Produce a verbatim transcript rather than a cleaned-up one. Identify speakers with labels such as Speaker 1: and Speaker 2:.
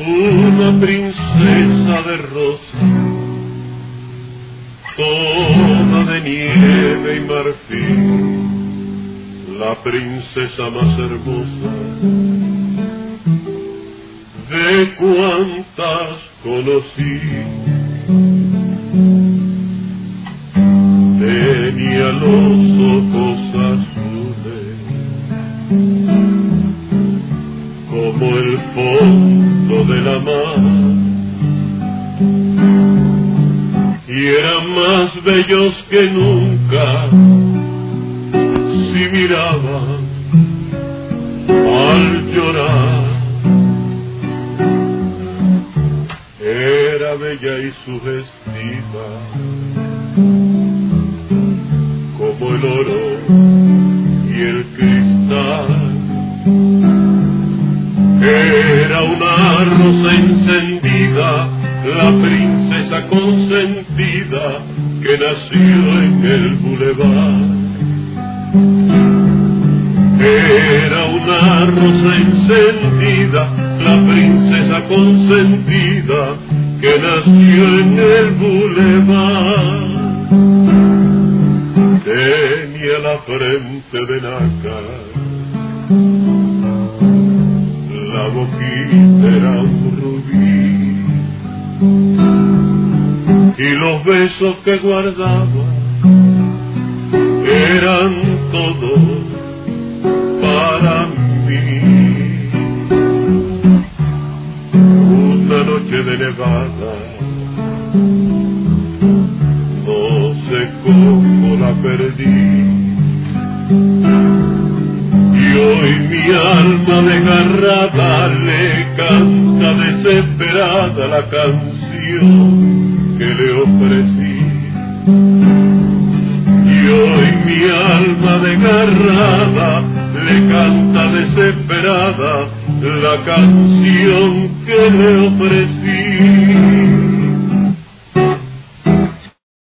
Speaker 1: una princesa de rosa, toda de nieve y marfil, la princesa más hermosa de cuantas conocí. Tenía los ojos azules como el fondo de la mar, y eran más bellos que nunca si miraban al llorar. Era bella y sugestiva como el oro y el cristal. Era una rosa encendida, la princesa consentida que nació en el bulevar. Era una rosa encendida, la princesa consentida que nació en el bulevar. Tenía la frente de nácar, la boquita era un rubí, y los besos que guardaba eran todos para mí. Una noche de nevada, no sé cómo la perdí, y hoy mi alma desgarrada le canta desesperada la canción que le ofrecí. Y hoy mi alma desgarrada le canta desesperada la canción que le ofrecí.